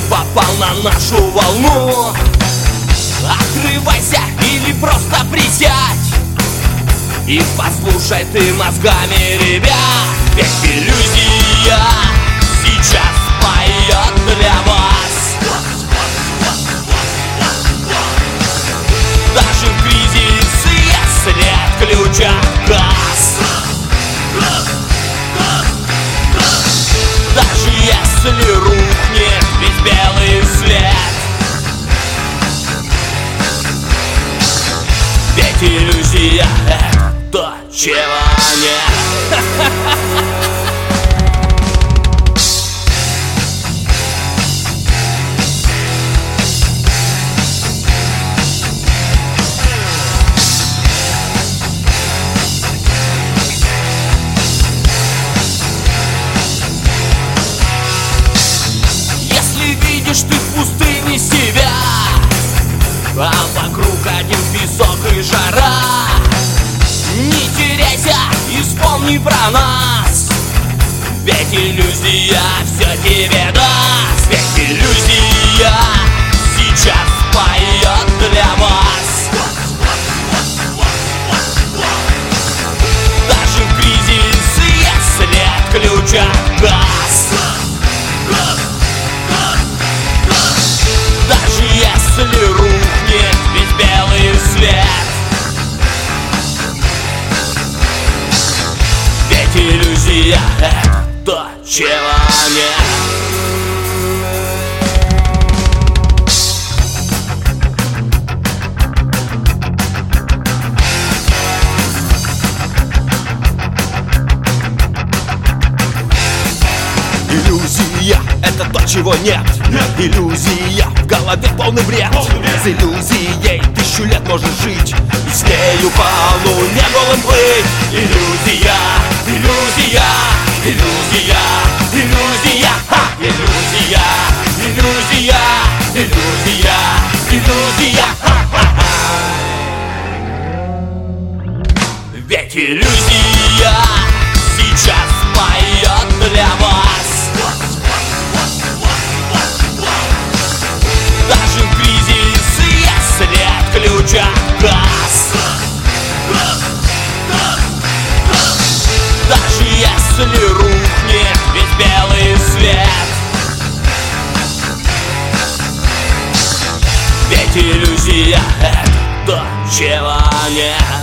попал на нашу волну. Отрывайся или просто присядь и послушай ты мозгами, ребят. Ведь иллюзия сейчас поет для вас. Даже в кризисе, если от ключа газ. Даже если рухнет весь белый свет, ведь иллюзия — это то, чего нет. Видишь ты в пустыне себя, а вокруг один песок и жара. Не теряйся и вспомни про нас, ведь иллюзия все тебе даст. Ведь иллюзия сейчас поет для вас. Даже в кризисе, если от ключа газ. Даже если рухнет весь белый свет, ведь иллюзия — это то, чего нет. Иллюзия — это то, чего нет. Иллюзия в голове полный бред. С иллюзией 1000 лет можешь жить и с нею по луне голым плыть. Иллюзия, иллюзия, иллюзия, иллюзия, ха! Иллюзия, иллюзия, иллюзия, иллюзия, ха-ха-ха! Ведь иллюзия сейчас поет для вас. Даже в кризисе, если от ключа газ. Даже если рухнет весь белый свет, ведь иллюзия — это то, чего нет.